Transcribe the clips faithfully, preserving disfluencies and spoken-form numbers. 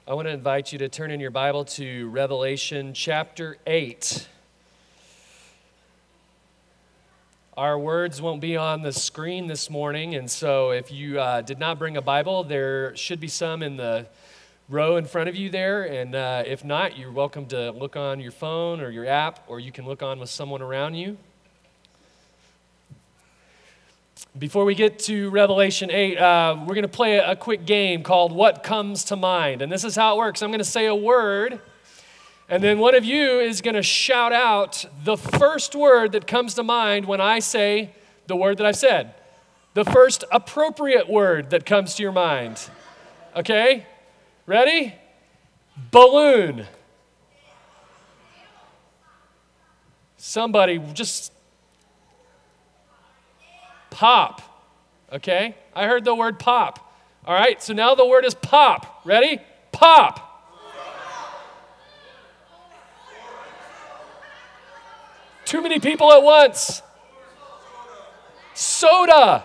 I want to invite you to turn in your Bible to Revelation chapter eight. Our words won't be on the screen this morning, and so if you uh, did not bring a Bible, there should be some in the row in front of you there, and uh, if not, you're welcome to look on your phone or your app, or you can look on with someone around you. Before we get to Revelation eight, uh, we're going to play a, a quick game called What Comes to Mind. And this is how it works. I'm going to say a word, and then one of you is going to shout out the first word that comes to mind when I say the word that I've said. The first appropriate word that comes to your mind. Okay? Ready? Balloon. Somebody just... Pop, okay? I heard the word pop. All right, so now the word is pop. Ready? Pop. Too many people at once. Soda.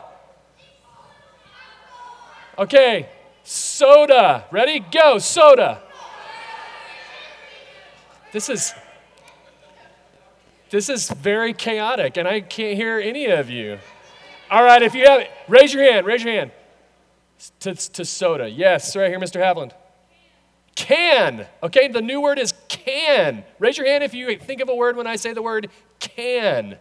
Okay, soda. Ready? Go, soda. This is, this is very chaotic, and I can't hear any of you. All right, if you have it, raise your hand, raise your hand. To, to soda. Yes, right here, Mister Havland. Can. Okay, the new word is can. Raise your hand if you think of a word when I say the word can.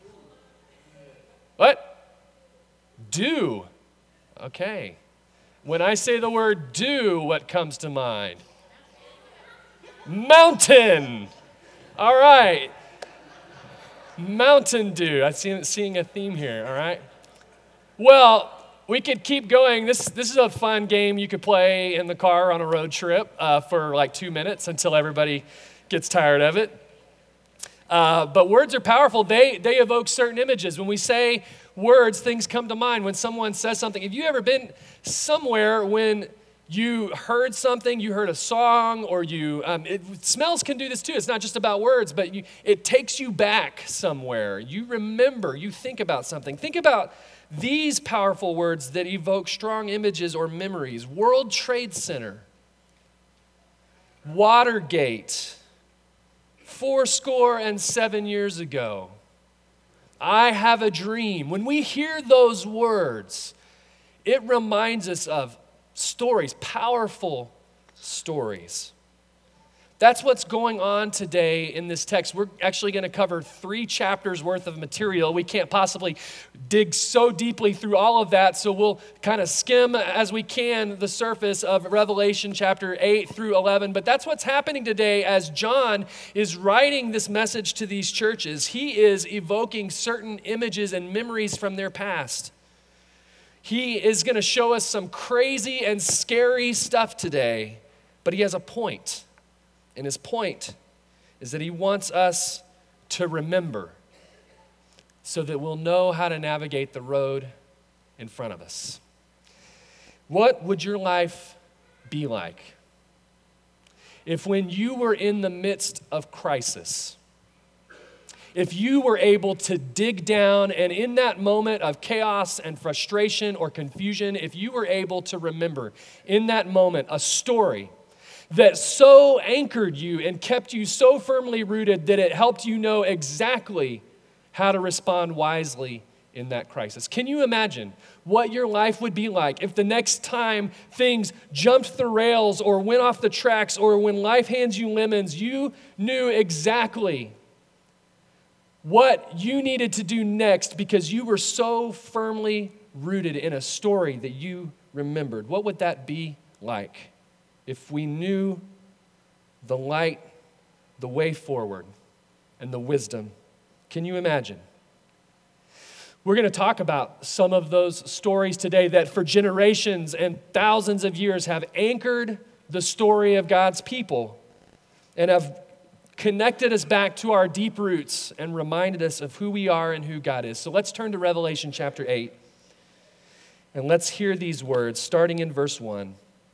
What? Do. Okay. When I say the word do, what comes to mind? Mountain. All right. Mountain Dew. I'm seeing, seeing a theme here, all right? Well, we could keep going. This, this is a fun game you could play in the car on a road trip uh, for like two minutes until everybody gets tired of it. Uh, but words are powerful. They, they evoke certain images. When we say words, things come to mind. When someone says something, have you ever been somewhere when you heard something, you heard a song, or you, um, it, smells can do this too. It's not just about words, but you, it takes you back somewhere. You remember, you think about something. Think about these powerful words that evoke strong images or memories. World Trade Center, Watergate, four score and seven years ago. I have a dream. When we hear those words, it reminds us of stories, powerful stories. That's what's going on today in this text. We're actually going to cover three chapters worth of material. We can't possibly dig so deeply through all of that, so we'll kind of skim as we can the surface of Revelation chapter eight through eleven. But that's what's happening today as John is writing this message to these churches. He is evoking certain images and memories from their past. He is going to show us some crazy and scary stuff today, but he has a point. And his point is that he wants us to remember so that we'll know how to navigate the road in front of us. What would your life be like if when you were in the midst of crisis, if you were able to dig down and in that moment of chaos and frustration or confusion, if you were able to remember in that moment a story that so anchored you and kept you so firmly rooted that it helped you know exactly how to respond wisely in that crisis. Can you imagine what your life would be like if the next time things jumped the rails or went off the tracks or when life hands you lemons, you knew exactly what you needed to do next because you were so firmly rooted in a story that you remembered? What would that be like if we knew the light, the way forward, and the wisdom? Can you imagine? We're going to talk about some of those stories today that for generations and thousands of years have anchored the story of God's people and have connected us back to our deep roots and reminded us of who we are and who God is. So let's turn to Revelation chapter eight, and let's hear these words, starting in verse one.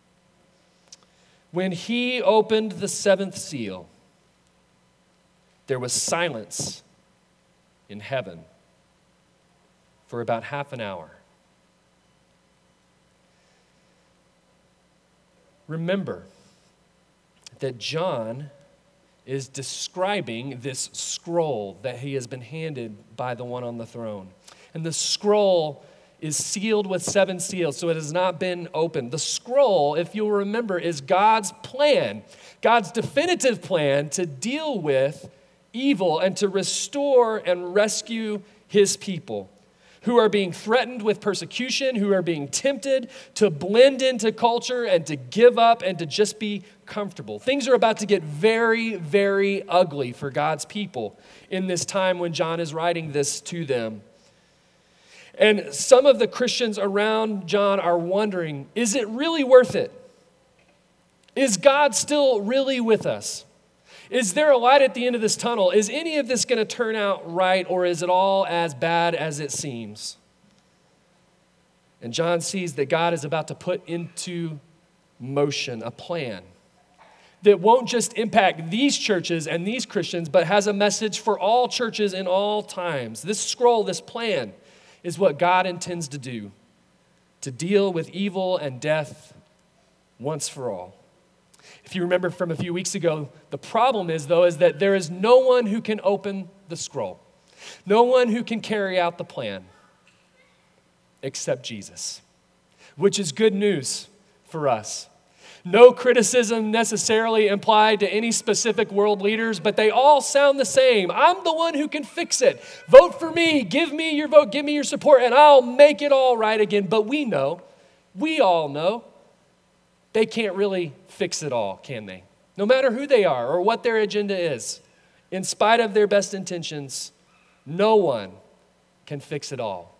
When he opened the seventh seal, there was silence in heaven for about half an hour. Remember, that John is describing this scroll that he has been handed by the one on the throne. And the scroll is sealed with seven seals, so it has not been opened. The scroll, if you'll remember, is God's plan, God's definitive plan to deal with evil and to restore and rescue his people who are being threatened with persecution, who are being tempted to blend into culture and to give up and to just be comfortable. Things are about to get very, very ugly for God's people in this time when John is writing this to them. And some of the Christians around John are wondering, is it really worth it? Is God still really with us? Is there a light at the end of this tunnel? Is any of this going to turn out right, or is it all as bad as it seems? And John sees that God is about to put into motion a plan that won't just impact these churches and these Christians, but has a message for all churches in all times. This scroll, this plan, is what God intends to do, to deal with evil and death once for all. If you remember from a few weeks ago, the problem is, though, is that there is no one who can open the scroll, no one who can carry out the plan except Jesus, which is good news for us. No criticism necessarily implied to any specific world leaders, but they all sound the same. I'm the one who can fix it. Vote for me. Give me your vote. Give me your support, and I'll make it all right again. But we know, we all know, they can't really fix it all, can they? No matter who they are or what their agenda is, in spite of their best intentions, no one can fix it all.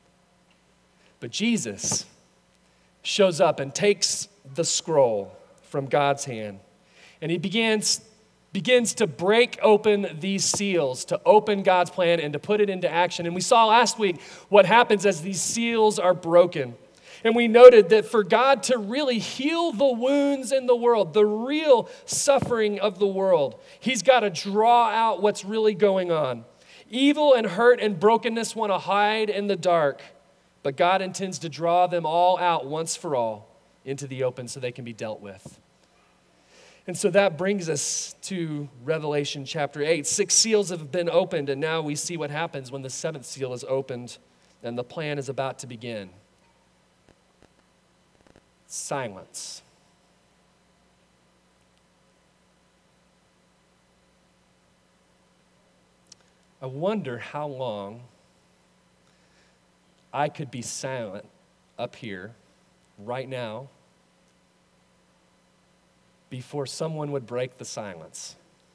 But Jesus shows up and takes the scroll from God's hand, and he begins, begins to break open these seals, to open God's plan and to put it into action. And we saw last week what happens as these seals are broken. And we noted that for God to really heal the wounds in the world, the real suffering of the world, he's got to draw out what's really going on. Evil and hurt and brokenness want to hide in the dark, but God intends to draw them all out once for all into the open so they can be dealt with. And so that brings us to Revelation chapter eight. Six seals have been opened, and now we see what happens when the seventh seal is opened and the plan is about to begin. Silence. I wonder how long I could be silent up here right now before someone would break the silence.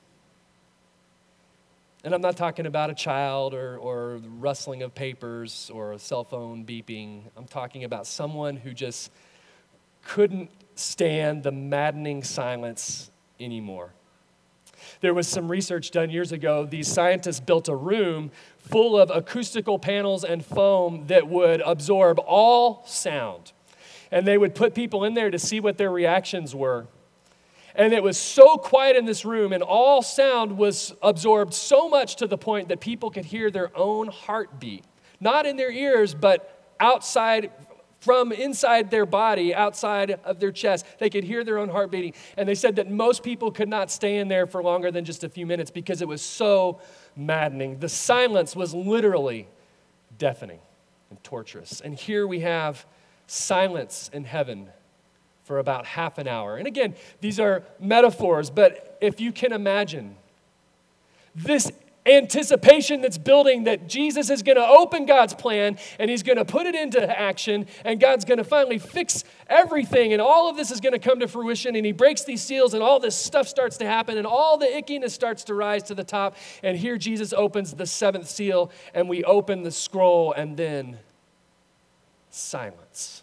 And I'm not talking about a child or, or rustling of papers or a cell phone beeping. I'm talking about someone who just couldn't stand the maddening silence anymore. There was some research done years ago. These scientists built a room full of acoustical panels and foam that would absorb all sound. And they would put people in there to see what their reactions were. And it was so quiet in this room, and all sound was absorbed so much to the point that people could hear their own heartbeat. Not in their ears, but outside, from inside their body, outside of their chest. They could hear their own heart beating. And they said that most people could not stay in there for longer than just a few minutes because it was so maddening. The silence was literally deafening and torturous. And here we have silence in heaven for about half an hour. And again, these are metaphors, but if you can imagine this anticipation that's building that Jesus is going to open God's plan and he's going to put it into action and God's going to finally fix everything and all of this is going to come to fruition, and he breaks these seals and all this stuff starts to happen and all the ickiness starts to rise to the top, and here Jesus opens the seventh seal and we open the scroll, and then silence.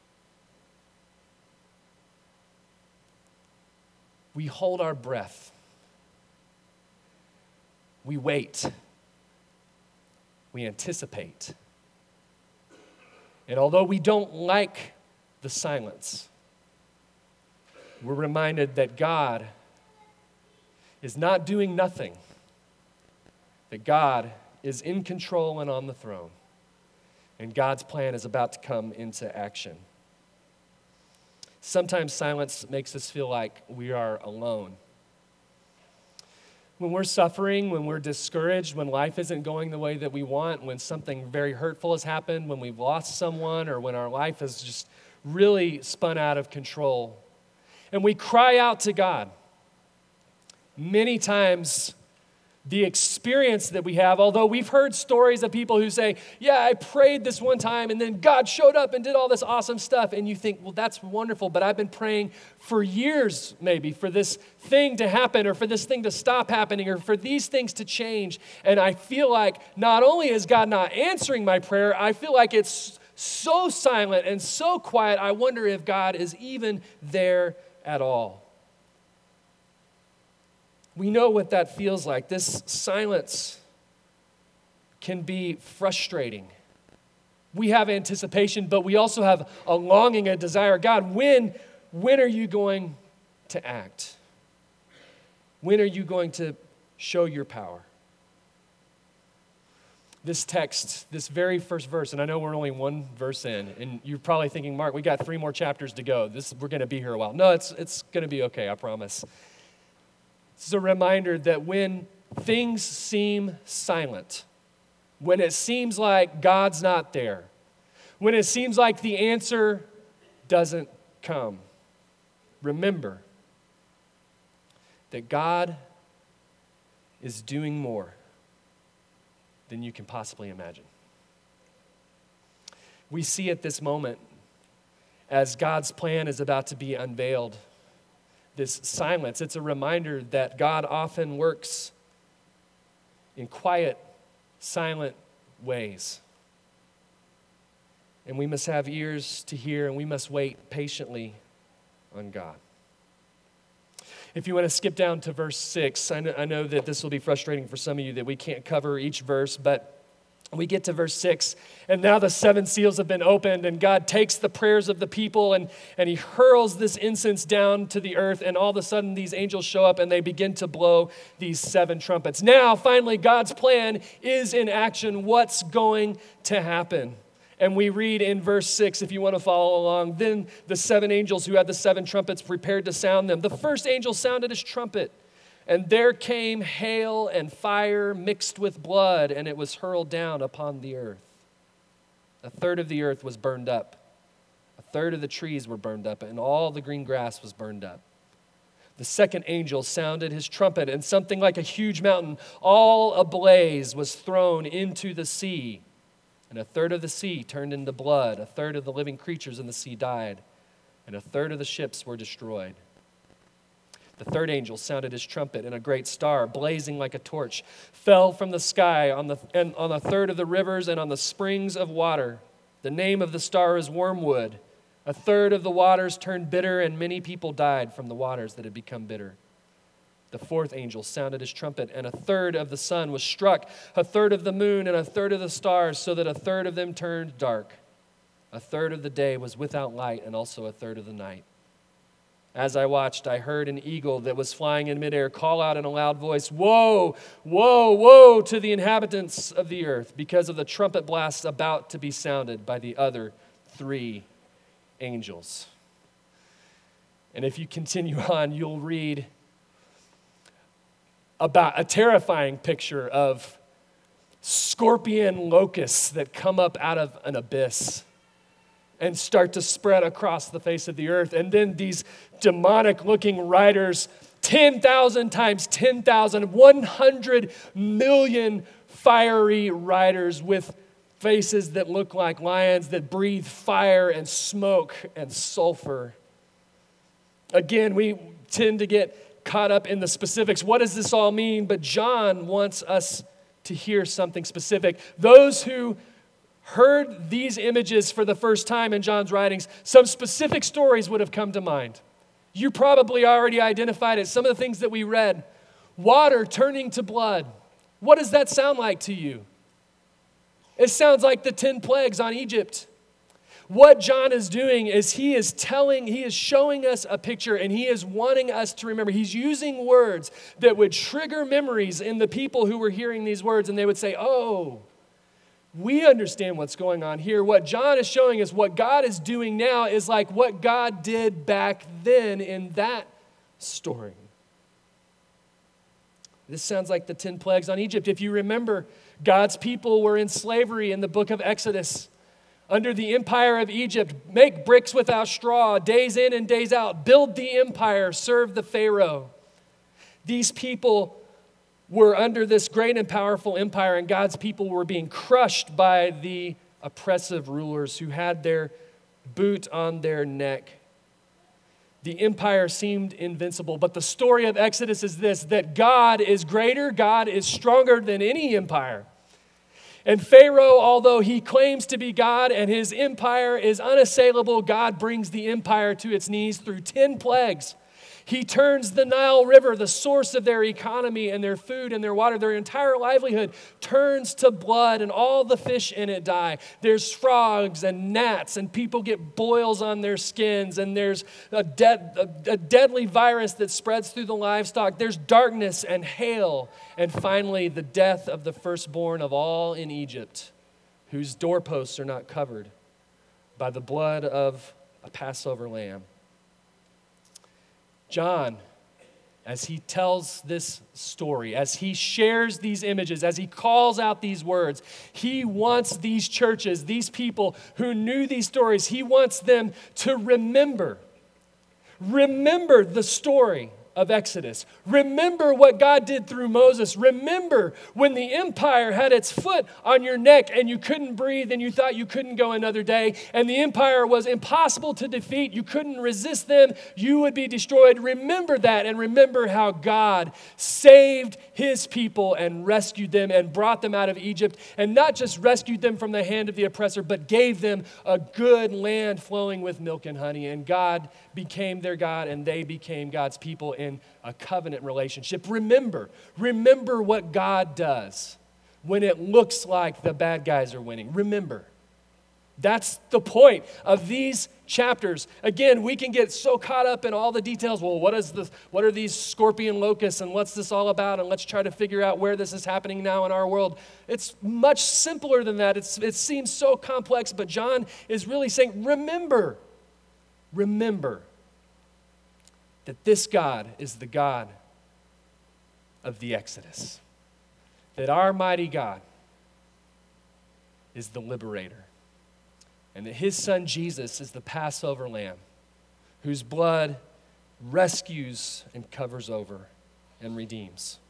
We hold our breath. We wait. We anticipate. And although we don't like the silence, we're reminded that God is not doing nothing, that God is in control and on the throne, and God's plan is about to come into action. Sometimes silence makes us feel like we are alone. When we're suffering, when we're discouraged, when life isn't going the way that we want, when something very hurtful has happened, when we've lost someone, or when our life has just really spun out of control, and we cry out to God, many times the experience that we have, although we've heard stories of people who say, yeah, I prayed this one time and then God showed up and did all this awesome stuff. And you think, well, that's wonderful, but I've been praying for years maybe for this thing to happen or for this thing to stop happening or for these things to change. And I feel like not only is God not answering my prayer, I feel like it's so silent and so quiet, I wonder if God is even there at all. We know what that feels like. This silence can be frustrating. We have anticipation, but we also have a longing, a desire. God, when, when are you going to act? When are you going to show your power? This text, this very first verse, and I know we're only one verse in, and you're probably thinking, Mark, we got three more chapters to go. This, we're going to be here a while. No, it's, it's going to be okay, I promise. It's a reminder that when things seem silent, when it seems like God's not there, when it seems like the answer doesn't come, remember that God is doing more than you can possibly imagine. We see at this moment, as God's plan is about to be unveiled, this silence, it's a reminder that God often works in quiet, silent ways. And we must have ears to hear, and we must wait patiently on God. If you want to skip down to verse six, I know, I know that this will be frustrating for some of you that we can't cover each verse, but we get to verse six, and now the seven seals have been opened, and God takes the prayers of the people, and, and he hurls this incense down to the earth, and all of a sudden these angels show up, and they begin to blow these seven trumpets. Now, finally, God's plan is in action. What's going to happen? And we read in verse six, if you want to follow along, then the seven angels who had the seven trumpets prepared to sound them. The first angel sounded his trumpet, and there came hail and fire mixed with blood, and it was hurled down upon the earth. A third of the earth was burned up. A third of the trees were burned up, and all the green grass was burned up. The second angel sounded his trumpet, and something like a huge mountain, all ablaze, was thrown into the sea. And a third of the sea turned into blood. A third of the living creatures in the sea died, and a third of the ships were destroyed. The third angel sounded his trumpet, and a great star, blazing like a torch, fell from the sky on the, and on a third of the rivers and on the springs of water. The name of the star is Wormwood. A third of the waters turned bitter, and many people died from the waters that had become bitter. The fourth angel sounded his trumpet, and a third of the sun was struck, a third of the moon, and a third of the stars, so that a third of them turned dark. A third of the day was without light, and also a third of the night. As I watched, I heard an eagle that was flying in midair call out in a loud voice, "Woe, woe, woe to the inhabitants of the earth, because of the trumpet blasts about to be sounded by the other three angels." And if you continue on, you'll read about a terrifying picture of scorpion locusts that come up out of an abyss and start to spread across the face of the earth. And then these demonic-looking riders, ten thousand times ten thousand, one hundred million fiery riders with faces that look like lions that breathe fire and smoke and sulfur. Again, we tend to get caught up in the specifics. What does this all mean? But John wants us to hear something specific. Those who heard these images for the first time in John's writings, some specific stories would have come to mind. You probably already identified it. Some of the things that we read. Water turning to blood. What does that sound like to you? It sounds like the ten plagues on Egypt. What John is doing is he is telling, he is showing us a picture, and he is wanting us to remember. He's using words that would trigger memories in the people who were hearing these words, and they would say, oh, we understand what's going on here. What John is showing us, what God is doing now, is like what God did back then in that story. This sounds like the ten plagues on Egypt. If you remember, God's people were in slavery in the book of Exodus under the empire of Egypt. Make bricks without straw, days in and days out. Build the empire, serve the Pharaoh. These people were under this great and powerful empire, and God's people were being crushed by the oppressive rulers who had their boot on their neck. The empire seemed invincible, but the story of Exodus is this, that God is greater, God is stronger than any empire. And Pharaoh, although he claims to be God and his empire is unassailable, God brings the empire to its knees through ten plagues. He turns the Nile River, the source of their economy and their food and their water, their entire livelihood, turns to blood, and all the fish in it die. There's frogs and gnats, and people get boils on their skins, and there's a, de- a, a deadly virus that spreads through the livestock. There's darkness and hail, and finally the death of the firstborn of all in Egypt, whose doorposts are not covered by the blood of a Passover lamb. John, as he tells this story, as he shares these images, as he calls out these words, he wants these churches, these people who knew these stories, he wants them to remember. Remember the story of Exodus. Remember what God did through Moses. Remember when the empire had its foot on your neck and you couldn't breathe and you thought you couldn't go another day, and the empire was impossible to defeat. You couldn't resist them. You would be destroyed. Remember that, and remember how God saved his people and rescued them and brought them out of Egypt, and not just rescued them from the hand of the oppressor, but gave them a good land flowing with milk and honey. And God became their God, and they became God's people in a covenant relationship. Remember, remember what God does when it looks like the bad guys are winning. Remember. That's the point of these chapters. Again, we can get so caught up in all the details. Well, what is this? What are these scorpion locusts, and what's this all about? And let's try to figure out where this is happening now in our world. It's much simpler than that. It's, it seems so complex, but John is really saying, remember, remember that this God is the God of the Exodus. That our mighty God is the liberator. And that his son Jesus is the Passover lamb, whose blood rescues and covers over and redeems.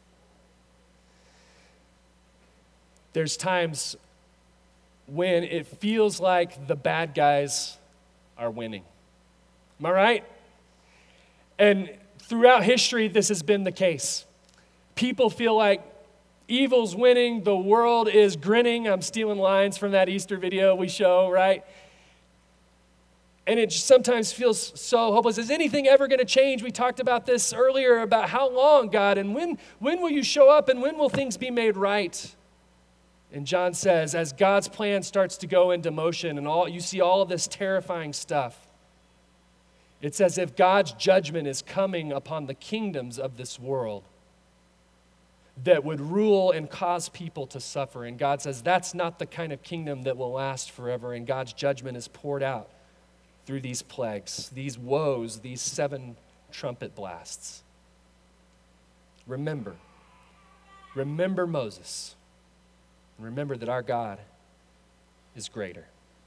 There's times when it feels like the bad guys are winning. Am I right? And throughout history, this has been the case. People feel like evil's winning, the world is grinning. I'm stealing lines from that Easter video we show, right? And it sometimes feels so hopeless. Is anything ever going to change? We talked about this earlier, about how long, God, and when, when will you show up, and when will things be made right? And John says, as God's plan starts to go into motion, and all you see all of this terrifying stuff, it's as if God's judgment is coming upon the kingdoms of this world that would rule and cause people to suffer. And God says that's not the kind of kingdom that will last forever. And God's judgment is poured out through these plagues, these woes, these seven trumpet blasts. Remember. Remember Moses. And remember that our God is greater.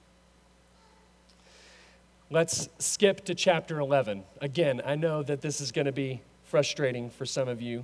Let's skip to chapter eleven. Again, I know that this is going to be frustrating for some of you.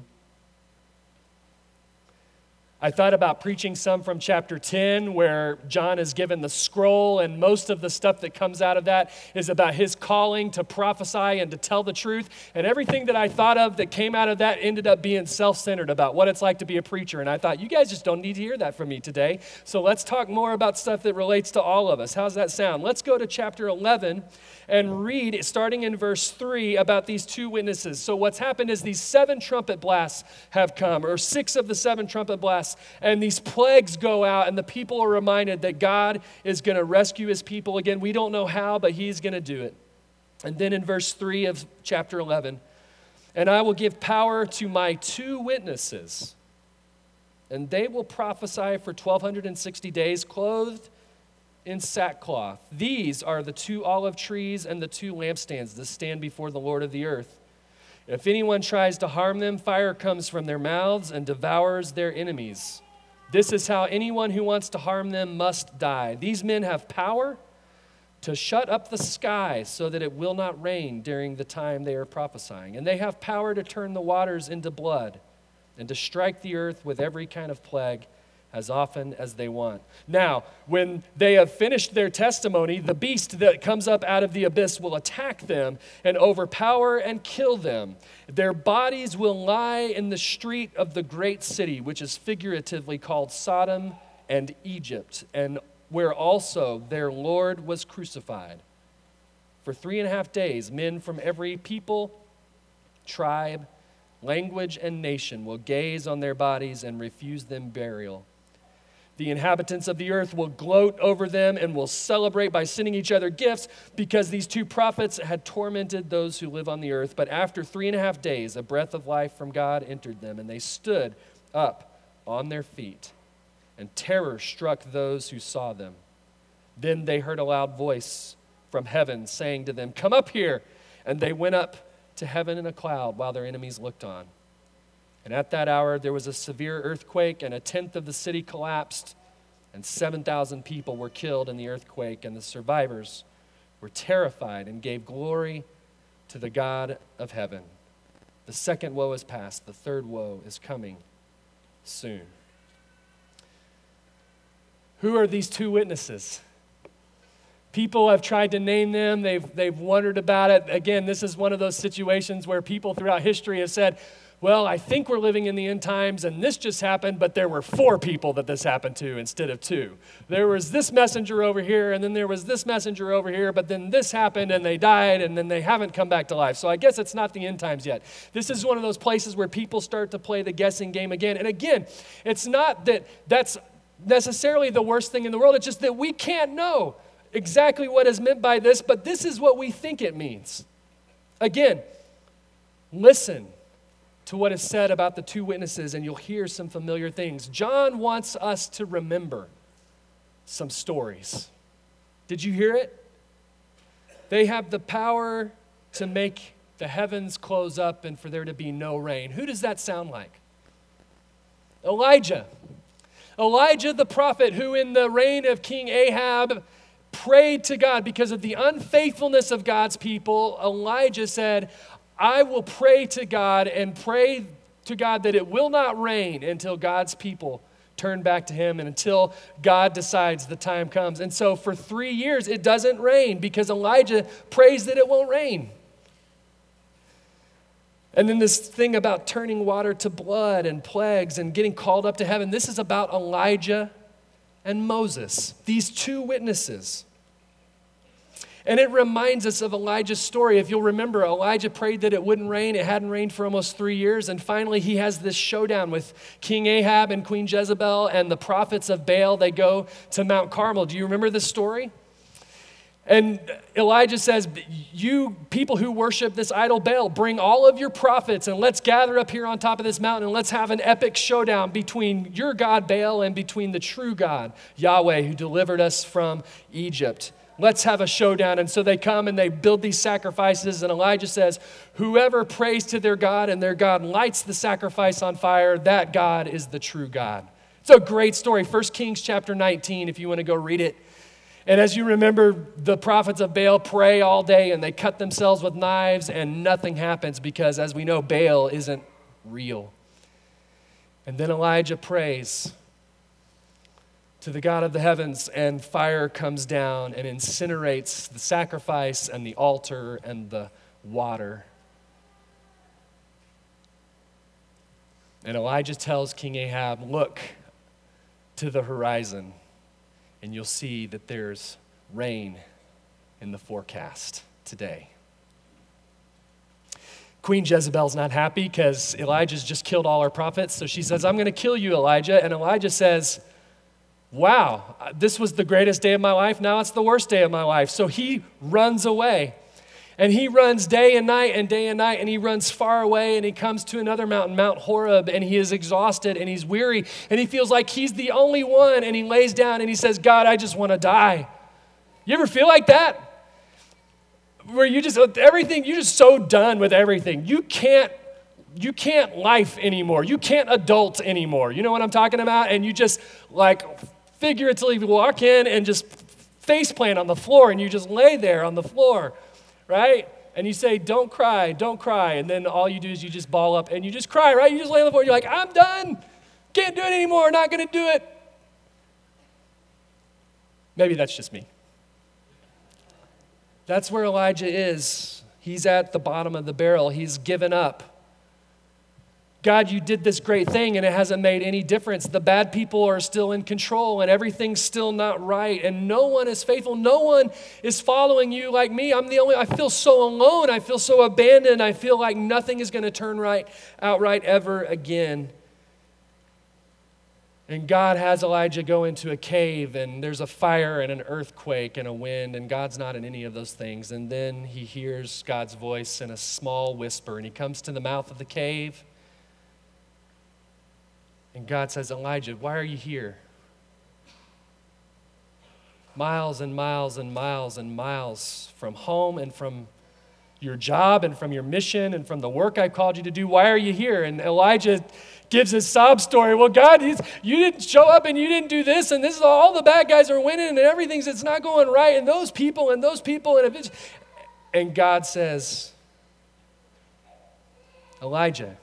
I thought about preaching some from chapter ten, where John is given the scroll, and most of the stuff that comes out of that is about his calling to prophesy and to tell the truth. And everything that I thought of that came out of that ended up being self-centered about what it's like to be a preacher. And I thought, you guys just don't need to hear that from me today. So let's talk more about stuff that relates to all of us. How's that sound? Let's go to chapter eleven and read, starting in verse three, about these two witnesses. So what's happened is these seven trumpet blasts have come, or six of the seven trumpet blasts, and these plagues go out, and the people are reminded that God is going to rescue his people again. We don't know how, but he's going to do it. And then in verse three of chapter eleven, and I will give power to my two witnesses, and they will prophesy for twelve sixty days, clothed in sackcloth. These are the two olive trees and the two lampstands that stand before the Lord of the earth. If anyone tries to harm them, fire comes from their mouths and devours their enemies. This is how anyone who wants to harm them must die. These men have power to shut up the sky so that it will not rain during the time they are prophesying. And they have power to turn the waters into blood and to strike the earth with every kind of plague as often as they want. Now, when they have finished their testimony, the beast that comes up out of the abyss will attack them and overpower and kill them. Their bodies will lie in the street of the great city, which is figuratively called Sodom and Egypt, and where also their Lord was crucified. For three and a half days, men from every people, tribe, language, and nation will gaze on their bodies and refuse them burial. The inhabitants of the earth will gloat over them and will celebrate by sending each other gifts because these two prophets had tormented those who live on the earth. But after three and a half days, a breath of life from God entered them, and they stood up on their feet, and terror struck those who saw them. Then they heard a loud voice from heaven saying to them, "Come up here." And they went up to heaven in a cloud while their enemies looked on. And at that hour, there was a severe earthquake, and a tenth of the city collapsed, and seven thousand people were killed in the earthquake, and the survivors were terrified and gave glory to the God of heaven. The second woe is past. The third woe is coming soon. Who are these two witnesses? People have tried to name them. They've, they've wondered about it. Again, this is one of those situations where people throughout history have said, well, I think we're living in the end times, and this just happened, but there were four people that this happened to instead of two. There was this messenger over here, and then there was this messenger over here, but then this happened, and they died, and then they haven't come back to life. So I guess it's not the end times yet. This is one of those places where people start to play the guessing game again. And again, it's not that that's necessarily the worst thing in the world. It's just that we can't know exactly what is meant by this, but this is what we think it means. Again, listen to what is said about the two witnesses, and you'll hear some familiar things. John wants us to remember some stories. Did you hear it? They have the power to make the heavens close up and for there to be no rain. Who does that sound like? Elijah. Elijah the prophet, who in the reign of King Ahab prayed to God because of the unfaithfulness of God's people. Elijah said, I will pray to God and pray to God that it will not rain until God's people turn back to him and until God decides the time comes. And so for three years, it doesn't rain because Elijah prays that it won't rain. And then this thing about turning water to blood and plagues and getting called up to heaven, this is about Elijah and Moses, these two witnesses. And it reminds us of Elijah's story. If you'll remember, Elijah prayed that it wouldn't rain. It hadn't rained for almost three years. And finally, he has this showdown with King Ahab and Queen Jezebel and the prophets of Baal. They go to Mount Carmel. Do you remember this story? And Elijah says, you people who worship this idol Baal, bring all of your prophets and let's gather up here on top of this mountain and let's have an epic showdown between your God Baal and between the true God, Yahweh, who delivered us from Egypt. Let's have a showdown. And so they come and they build these sacrifices. And Elijah says, whoever prays to their God and their God lights the sacrifice on fire, that God is the true God. It's a great story. First Kings chapter nineteen, if you want to go read it. And as you remember, the prophets of Baal pray all day and they cut themselves with knives and nothing happens because, as we know, Baal isn't real. And then Elijah prays to the God of the heavens, and fire comes down and incinerates the sacrifice and the altar and the water. And Elijah tells King Ahab, look to the horizon, and you'll see that there's rain in the forecast today. Queen Jezebel's not happy because Elijah's just killed all her prophets, so she says, I'm going to kill you, Elijah. And Elijah says, wow, this was the greatest day of my life. Now it's the worst day of my life. So he runs away. And he runs day and night and day and night, and he runs far away, and he comes to another mountain, Mount Horeb, and he is exhausted, and he's weary, and he feels like he's the only one, and he lays down, and he says, God, I just want to die. You ever feel like that? Where you just, everything, you're just so done with everything. You can't, you can't life anymore. You can't adult anymore. You know what I'm talking about? And you just, like, figuratively walk in and just face plant on the floor, and you just lay there on the floor. Right? And you say, don't cry, don't cry. And then all you do is you just ball up and you just cry, right? You just lay on the floor. You're like, I'm done. Can't do it anymore. Not going to do it. Maybe that's just me. That's where Elijah is. He's at the bottom of the barrel. He's given up. God, you did this great thing and it hasn't made any difference. The bad people are still in control and everything's still not right and no one is faithful. No one is following you like me. I'm the only, I feel so alone. I feel so abandoned. I feel like nothing is going to turn right outright ever again. And God has Elijah go into a cave and there's a fire and an earthquake and a wind and God's not in any of those things. And then he hears God's voice in a small whisper and he comes to the mouth of the cave. And God says, Elijah, why are you here? Miles and miles and miles and miles from home and from your job and from your mission and from the work I called you to do. Why are you here? And Elijah gives his sob story. Well, God, you didn't show up and you didn't do this and this is all the bad guys are winning and everything's it's not going right and those people and those people and if it's, and God says, Elijah,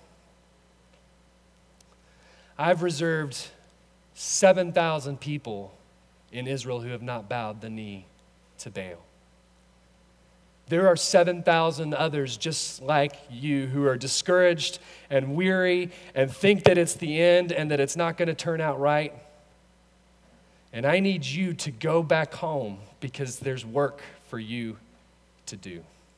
I've reserved seven thousand people in Israel who have not bowed the knee to Baal. There are seven thousand others just like you who are discouraged and weary and think that it's the end and that it's not going to turn out right. And I need you to go back home because there's work for you to do.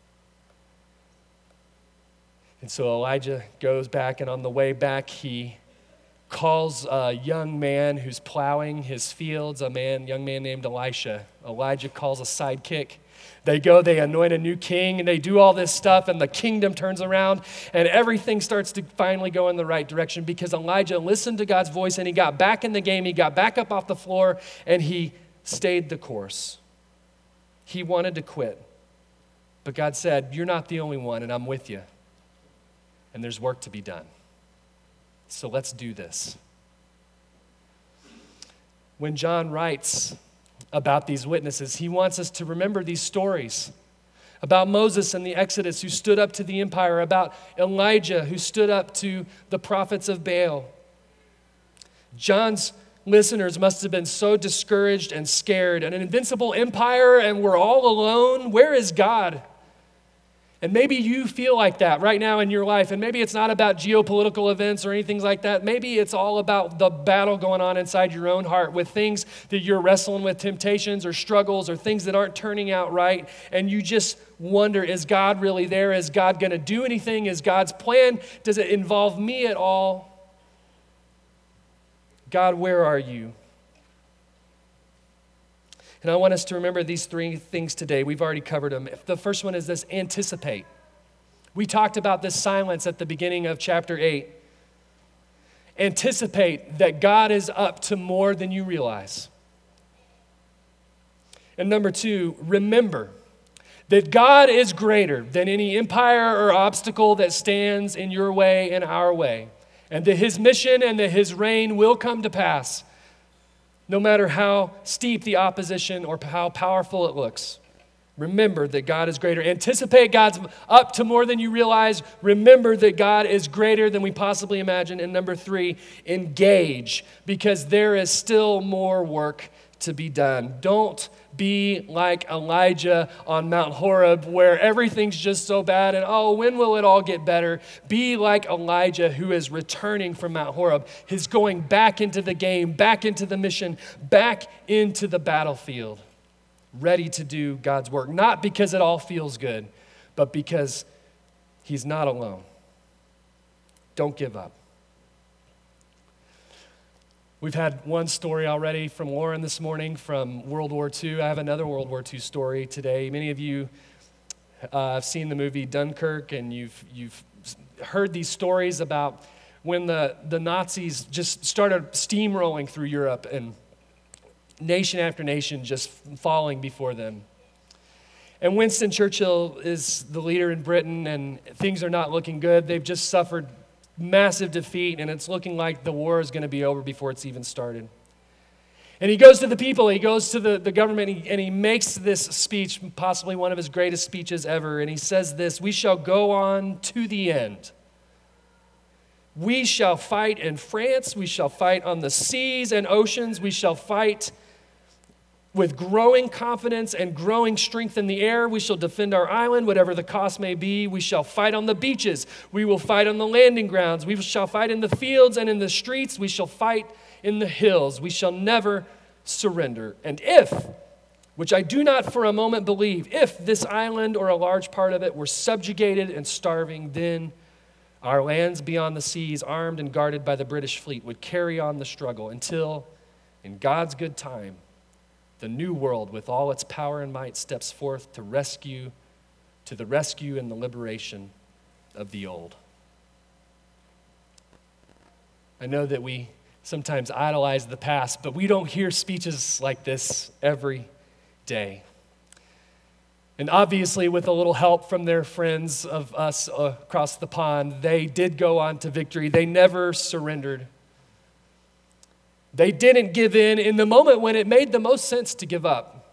And so Elijah goes back, and on the way back, he calls a young man who's plowing his fields, a man, young man named Elisha. Elijah calls a sidekick. They go, they anoint a new king, and they do all this stuff, and the kingdom turns around, and everything starts to finally go in the right direction because Elijah listened to God's voice, and he got back in the game. He got back up off the floor, and he stayed the course. He wanted to quit, but God said, you're not the only one, and I'm with you, and there's work to be done. So let's do this. When John writes about these witnesses, he wants us to remember these stories about Moses and the Exodus who stood up to the empire, about Elijah who stood up to the prophets of Baal. John's listeners must have been so discouraged and scared. An invincible empire and we're all alone. Where is God? And maybe you feel like that right now in your life, and maybe it's not about geopolitical events or anything like that. Maybe it's all about the battle going on inside your own heart with things that you're wrestling with, temptations or struggles or things that aren't turning out right, and you just wonder, is God really there? Is God going to do anything? Is God's plan? Does it involve me at all? God, where are you? And I want us to remember these three things today. We've already covered them. The first one is this: anticipate. We talked about this silence at the beginning of chapter eight. Anticipate that God is up to more than you realize. And number two, remember that God is greater than any empire or obstacle that stands in your way and our way, and that his mission and that his reign will come to pass, no matter how steep the opposition or how powerful it looks. Remember that God is greater. Anticipate God's up to more than you realize. Remember that God is greater than we possibly imagine. And number three, engage, because there is still more work to be done. Don't be like Elijah on Mount Horeb where everything's just so bad and, oh, when will it all get better? Be like Elijah who is returning from Mount Horeb. He's going back into the game, back into the mission, back into the battlefield, ready to do God's work. Not because it all feels good, but because he's not alone. Don't give up. We've had one story already from Lauren this morning from World War Two. I have another World War Two story today. Many of you Uh, I've seen the movie Dunkirk, and you've you've heard these stories about when the, the Nazis just started steamrolling through Europe and nation after nation just falling before them. And Winston Churchill is the leader in Britain, and things are not looking good. They've just suffered massive defeat, and it's looking like the war is going to be over before it's even started. And he goes to the people, he goes to the, the government, and he, and he makes this speech, possibly one of his greatest speeches ever, and he says this: "We shall go on to the end. We shall fight in France, we shall fight on the seas and oceans, we shall fight with growing confidence and growing strength in the air. We shall defend our island, whatever the cost may be. We shall fight on the beaches. We will fight on the landing grounds. We shall fight in the fields and in the streets. We shall fight in the hills. We shall never surrender. And if, which I do not for a moment believe, if this island or a large part of it were subjugated and starving, then our lands beyond the seas, armed and guarded by the British fleet, would carry on the struggle until, in God's good time, the new world with all its power and might steps forth to rescue, to the rescue and the liberation of the old." I know that we sometimes idolize the past, but we don't hear speeches like this every day. And obviously, with a little help from their friends of us across the pond, they did go on to victory. They never surrendered. They didn't give in in the moment when it made the most sense to give up.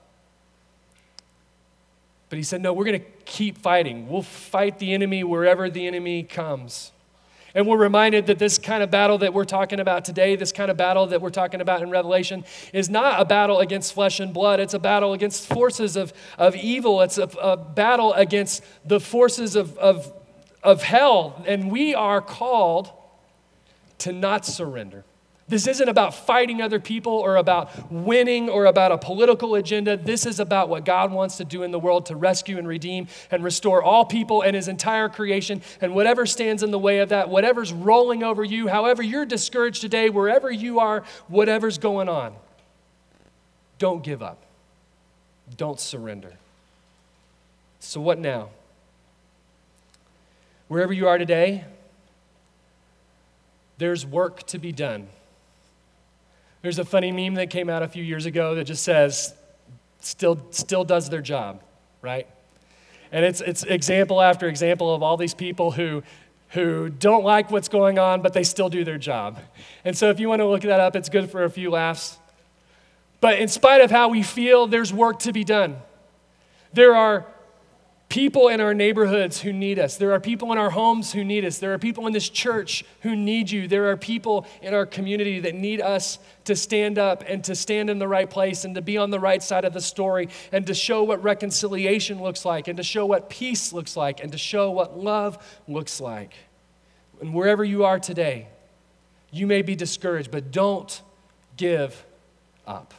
But he said, no, we're going to keep fighting. We'll fight the enemy wherever the enemy comes. And we're reminded that this kind of battle that we're talking about today, this kind of battle that we're talking about in Revelation, is not a battle against flesh and blood. It's a battle against forces of, of evil. It's a, a battle against the forces of, of, of hell. And we are called to not surrender. This isn't about fighting other people or about winning or about a political agenda. This is about what God wants to do in the world to rescue and redeem and restore all people and his entire creation. And whatever stands in the way of that, whatever's rolling over you, however you're discouraged today, wherever you are, whatever's going on, don't give up. Don't surrender. So what now? Wherever you are today, there's work to be done. There's a funny meme that came out a few years ago that just says, still still does their job, right? And it's it's example after example of all these people who who don't like what's going on, but they still do their job. And so if you want to look that up, it's good for a few laughs. But in spite of how we feel, there's work to be done. There are people in our neighborhoods who need us. There are people in our homes who need us. There are people in this church who need you. There are people in our community that need us to stand up and to stand in the right place and to be on the right side of the story and to show what reconciliation looks like and to show what peace looks like and to show what love looks like. And wherever you are today, you may be discouraged, but don't give up.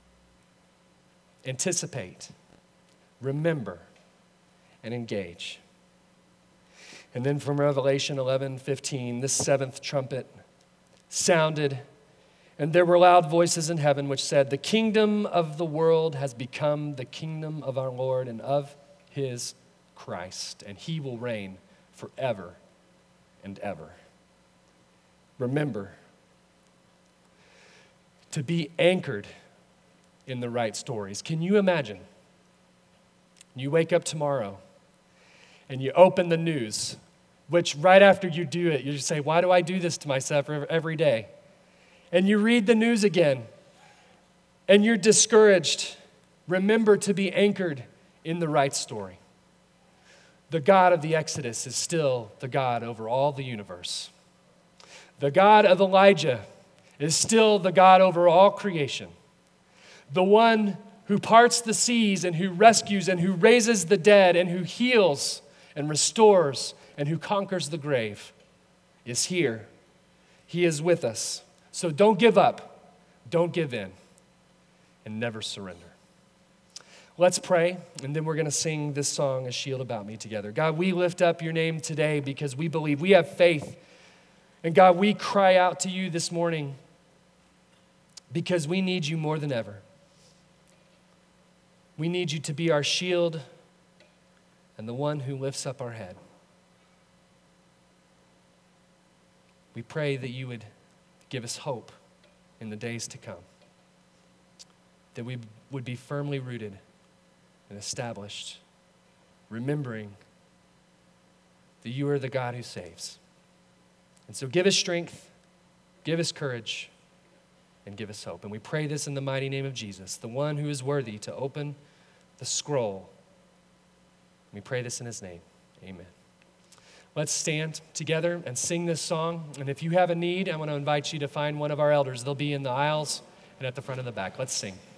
Anticipate. Remember. And engage. And then from Revelation eleven fifteen, this seventh trumpet sounded, and there were loud voices in heaven which said, "The kingdom of the world has become the kingdom of our Lord and of his Christ, and he will reign forever and ever." Remember to be anchored in the right stories. Can you imagine? You wake up tomorrow and you open the news, which right after you do it, you say, why do I do this to myself every day? And you read the news again, and you're discouraged. Remember to be anchored in the right story. The God of the Exodus is still the God over all the universe. The God of Elijah is still the God over all creation. The one who parts the seas and who rescues and who raises the dead and who heals and restores and who conquers the grave is here. He is with us. So don't give up, don't give in, and never surrender. Let's pray, and then we're going to sing this song, A Shield About Me, together. God, we lift up your name today because we believe, we have faith. And God, we cry out to you this morning because we need you more than ever. We need you to be our shield, and the one who lifts up our head. We pray that you would give us hope in the days to come, that we would be firmly rooted and established, remembering that you are the God who saves. And so give us strength, give us courage, and give us hope. And we pray this in the mighty name of Jesus, the one who is worthy to open the scroll. We pray this in his name. Amen. Let's stand together and sing this song. And if you have a need, I want to invite you to find one of our elders. They'll be in the aisles and at the front and the back. Let's sing.